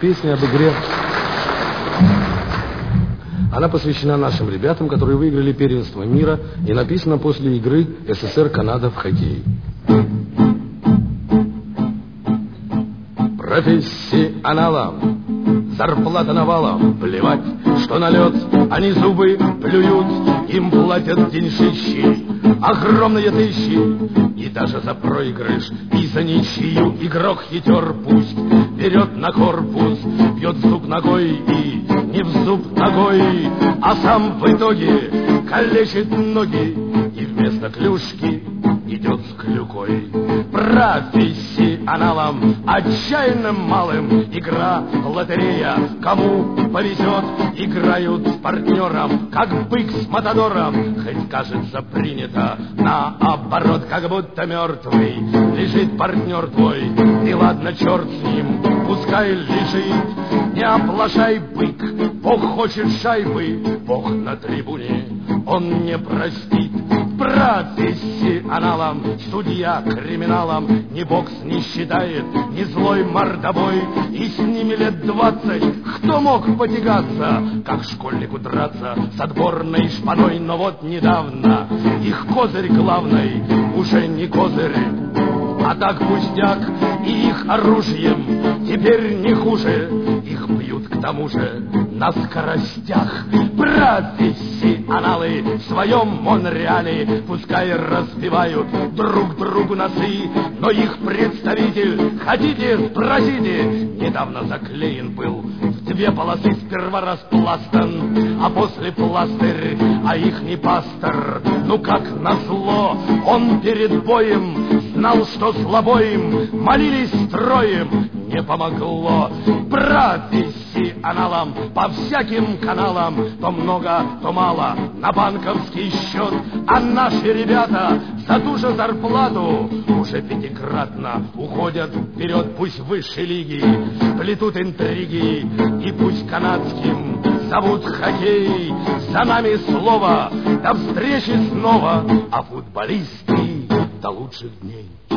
Песня об игре. Она посвящена нашим ребятам, которые выиграли первенство мира, и написана после игры СССР-Канада в хоккей. Профессионалам зарплата навалом, плевать, что на лед, они зубы плюют, им платят деньшищи, огромные тысячи, и даже за проигрыш, и за ничью игрок хитер пусть берет на корпус, бьет в зуб ногой и не в зуб ногой, а сам в итоге калечит ноги и вместо клюшки идет с клюкой. Профессионалам, отчаянным малым, игра, лотерея, кому повезет, играют с партнером, как бык с матадором, хоть кажется принято наоборот, как будто мертвый лежит партнер твой, и ладно, черт с ним, пускай лежит, не оплошай, бык, Бог хочет шайбы, Бог на трибуне, он не простит. Профессионалам, судья криминалам ни бокс не считает, ни злой мордобой, и с ними лет 20 кто мог потягаться, как школьнику драться с отборной шпаной, но вот недавно их козырь главный уже не козырь, а так пустяк, и их оружием теперь не хуже, их бьют к тому же на скоростях. Профессионалы в своем Монреале пускай разбивают друг другу носы, но их представитель, хотите, спросите, недавно заклеен был в 2 полосы, сперва распластан, а после пластырь, а ихний пастор, ну как назло, он перед боем знал, что слабоим, молились строем, не помогло. Профессионалам по всяким каналам то много, то мало на банковский счет, а наши ребята за ту же зарплату уже 5-кратно уходят вперед. Пусть высшей лиги плетут интриги, и пусть канадским зовут хоккей. За нами слово, до встречи снова, а футболисты до лучших дней.